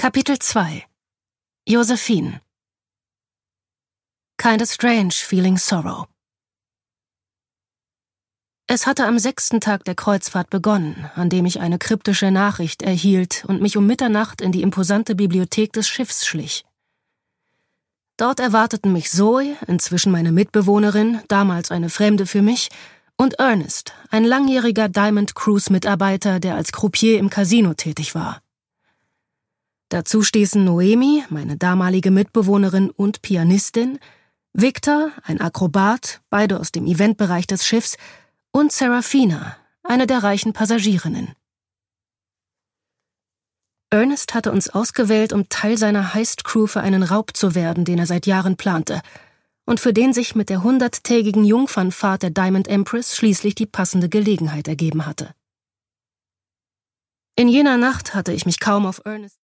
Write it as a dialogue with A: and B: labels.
A: Kapitel 2 Josephine. Kinda strange feeling sorrow. Es hatte am 6. Tag der Kreuzfahrt begonnen, an dem ich eine kryptische Nachricht erhielt und mich um Mitternacht in die imposante Bibliothek des Schiffs schlich. Dort erwarteten mich Zoe, inzwischen meine Mitbewohnerin, damals eine Fremde für mich, und Ernest, ein langjähriger Diamond Cruise-Mitarbeiter, der als Croupier im Casino tätig war. Dazu stießen Noemi, meine damalige Mitbewohnerin und Pianistin, Victor, ein Akrobat, beide aus dem Eventbereich des Schiffs, und Serafina, eine der reichen Passagierinnen. Ernest hatte uns ausgewählt, um Teil seiner Heist-Crew für einen Raub zu werden, den er seit Jahren plante, und für den sich mit der 100-tägigen Jungfernfahrt der Diamond Empress schließlich die passende Gelegenheit ergeben hatte. In jener Nacht hatte ich mich kaum auf Ernest